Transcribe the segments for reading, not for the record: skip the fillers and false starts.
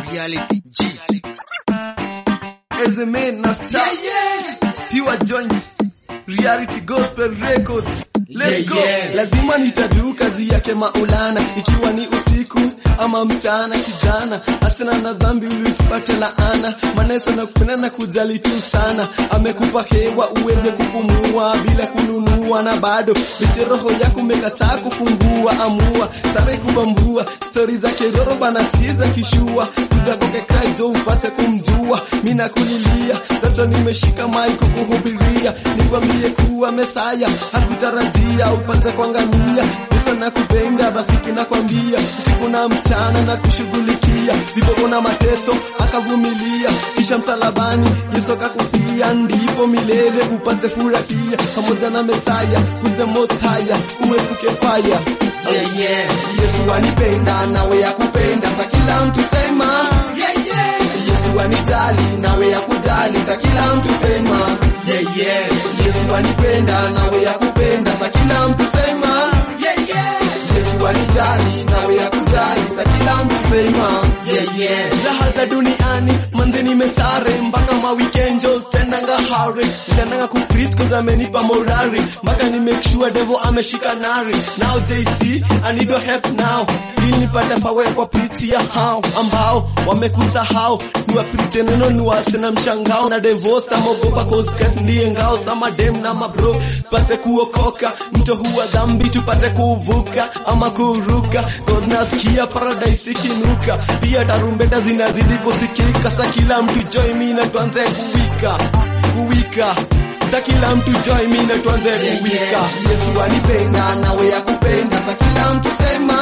Reality G. As a man na star, pure joint, Reality Gospel Records. Let's go. Lazima nitadu kazi yake Maulana, ikiwa ni usiku ama mchana. Kijana asina na dhambi ulisipate laana, maneso na kupenda na kujali tu sana. Amekupa hewa uweze kupumua bila kununua, na bado licha roho yako umekataa kufungua. Amua sare kubambua, story zake roro bana siza kishua. Kujagoke Kristo upate kumjua, mina kulilia dato nimeshika mic kukuhubiria. Nikwambie kuwa Mesaya hakutarajia upate kuangamia. Yesu nakupenda rafiki, nakwambia usiku na mchana na kushughulikia. Vipo na mateso akavumilia, kisha msalabani Yesu akakufia, ndipo milele upate furahia pamoja na Mesaya. With the most higher uepuke fire. Yesu anipenda nawe yakupenda, sa kila mtu sema Yesu anijali nawe yakujali, sa kila mtu sema Yesu anipenda nawe yakupenda, sa kila mtu sema Yesu anijali nawe yakujali, sa kila mtu sema Raha za duniani manze nimesare, mpaka ma weekend tena ngahare. Nitanga kupreach cause amenipa morali, mpaka ni make sure devil ameshika nari. Now JC I need your help now, ili nipate power kwa preach ya hao ambao wamekusahau. Niwa preach neno niwase na mshangao, na divorce amogopa cause Christ ndiye ngao. Sama dem na mabro pate kuokoka, mto huwa dhambi tupate kuvuka ama kuruka, cause nasikia paradise ikinuka. Pia tarumbeta zinazidi kusikika, sa kila mtu join me na tuanze kuwika. Sa kila mtu join me na tuanze kuwika. Yesu anipenda nawe yakupenda, sa kila mtu sema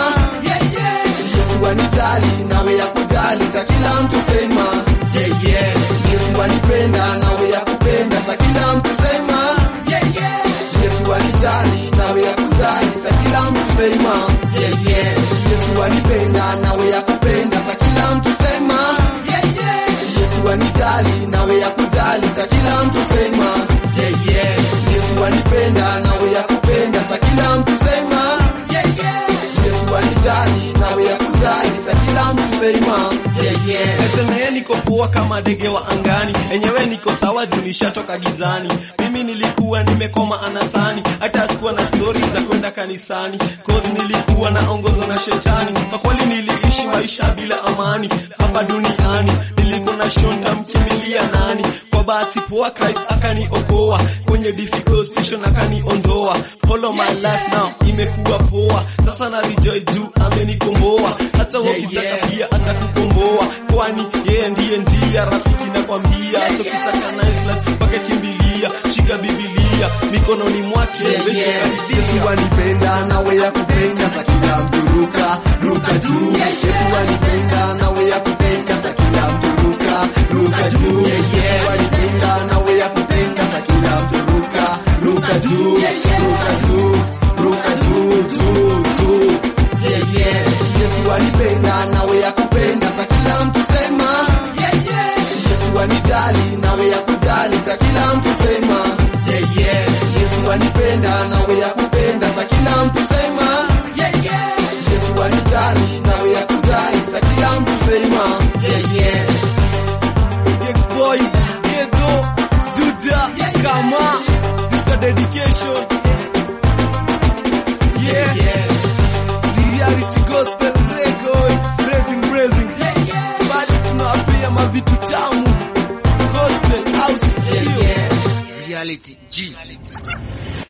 Yesu anijali nawe yakujali, sa kila mtu sema Yesu anipenda nawe yakupenda, sa kila mtu sema Yesu anijali nawe yakujali, sa kila mtu sema Yesu anipenda nawe yakupenda, sa kila mtu sema Yesu anijali nawe yakujali, sa kila mtu sema Yesu anipenda nawe yakupenda, sa kila mtu sema Yesu anijali nawe yakujali, sa kila mtu sema Eseme niko poa kama ndege wa angani, enyewe niko sawa juu nishatoka gizani. Mimi nilikuwa nimekoma anasani, hata sikuwa na story za kwenda kanisani, cause nilikuwa naongozwa na shetani. Kwa kweli niliishi maisha bila amani hapa duniani, nilikuwa na shonta mkimilia nani. Kwa bahati poa Christ akaniokoa, kwenye difficult situation akaniondoa. Follow my life now imekuwa poa, sasa na rejoice juu amenikomboa. Hata wakitaka pia atakukomboa, kwani yeye ndiye njia. Rafiki nakwambia, so kitaka nice life mpaka kimbilia, shika Biblia mikononi mwake. Yesu anipenda nawe yakupenda, sa kila mtu ruka juu. Yesu anipenda nawe yakupenda, sa kila mtu ruka juu. Yesu anipenda nawe yakupenda, sa kila mtu ruka juu. Yesu anipenda nawe yakupenda, sa kila mtu sema Yesu anijali nawe yakujali, sa kila mtu sema Yesu anipenda nawe yakupenda, sa kila mtu sema Yesu anijali nawe yakujali, sa kila mtu sema Boys, Edo, Juda, Kama, this is a dedication. Reality Gospel Records, praising. Bado tunawapia mavitu tamu, Gospel house. Reality G.